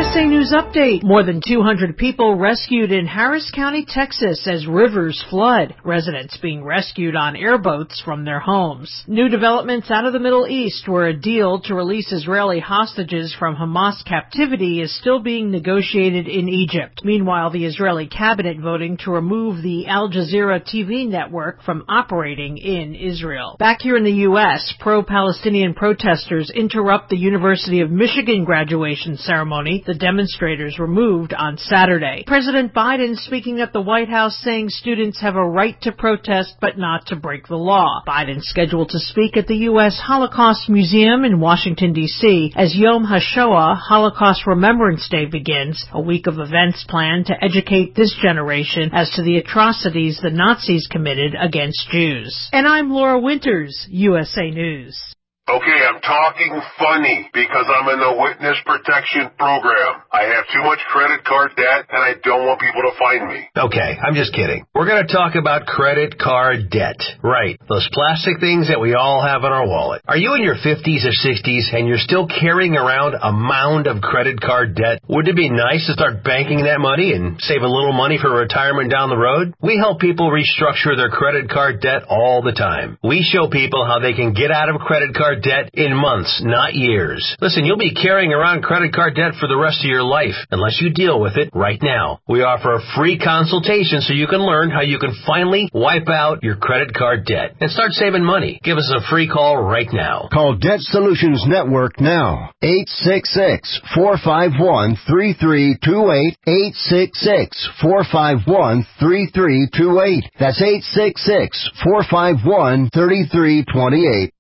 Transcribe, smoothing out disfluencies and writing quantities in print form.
USA News Update. More than 200 people rescued in Harris County, Texas as rivers flood. Residents being rescued on airboats from their homes. New developments out of the Middle East, where a deal to release Israeli hostages from Hamas captivity is still being negotiated in Egypt. Meanwhile, the Israeli cabinet voting to remove the Al Jazeera TV network from operating in Israel. Back here in the U.S., pro-Palestinian protesters interrupt the University of Michigan graduation ceremony the demonstrators removed on Saturday. President Biden speaking at the White House saying students have a right to protest but not to break the law. Biden scheduled to speak at the U.S. Holocaust Museum in Washington, D.C. as Yom HaShoah, Holocaust Remembrance Day, begins, a week of events planned to educate this generation as to the atrocities the Nazis committed against Jews. And I'm Laura Winters, USA News. Okay, I'm talking funny because I'm in the witness protection program. I have too much credit card debt and I don't want people to find me. Okay, I'm just kidding. We're going to talk about credit card debt. Right, those plastic things that we all have in our wallet. Are you in your 50s or 60s and you're still carrying around a mound of credit card debt? Wouldn't it be nice to start banking that money and save a little money for retirement down the road? We help people restructure their credit card debt all the time. We show people how they can get out of credit card debt in months, not years. Listen, you'll be carrying around credit card debt for the rest of your life unless you deal with it right now. We offer a free consultation so you can learn how you can finally wipe out your credit card debt and start saving money. Give us a free call right now. Call Debt Solutions Network now. 866-451-3328. 866-451-3328. That's 866-451-3328.